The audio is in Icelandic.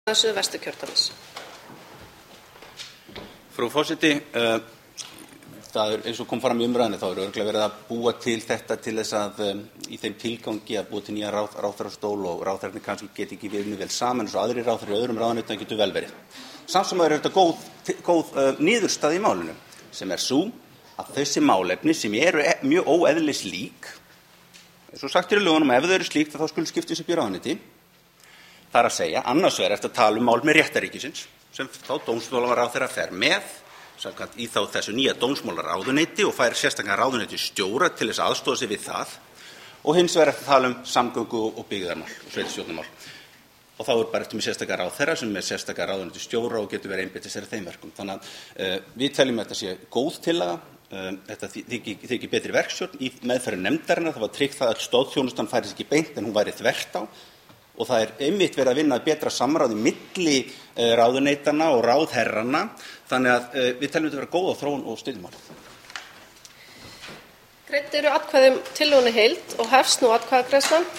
Suðvesturkjördæmis. Frú forseti, það eins og kom fram í umræðunni, þá örugglega verið að búa til þetta til þess að í þeim tilgangi að búa til nýjan ráðherrastól og ráðherrarnir kannski geti ekki verið vel saman eins og aðrir ráðherrar í öðrum ráðuneytum getur vel verið. Samt sem áður þetta góð niðurstaða í málinu, sem sú að þessi málefni sem eru mjög óeðlislík, eins og sagt í lögunum, ef þau eru slík þá skulu skipta upp í ráðuneyti. Það er að segja, annars vegar eftir að tala mál með réttarríkisins, sem þá dómsmálaráðherra fer með, samkvæmt í þá þessu nýja dómsmálaráðuneyti og fær sérstakan ráðuneytisstjóra til þess að aðstoða sig við það, og hins vegar eftir að tala samgöngu og byggðarmál og sveitarstjórnarmál. Og þá bara eftir með sérstakan ráðherra sem er sérstakan ráðuneytisstjóra og getur verið einbeitt sér að þeim verkum. Þannig að við teljum að þetta sé góð tillaga. Þetta þykir betri verkstjórn í meðferð nefndarinnar. Það var tryggt það að stoðþjónustan færist ekki beint en hún væri þvert á. Og það er einmitt verið að vinna að betra samráði milli ráðuneytanna og ráðherranna. Þannig að við teljum þetta vera góða þróun og styðjum málið. Greidd eru atkvæði um tillöguna í heild og hefst nú atkvæðagreiðslan.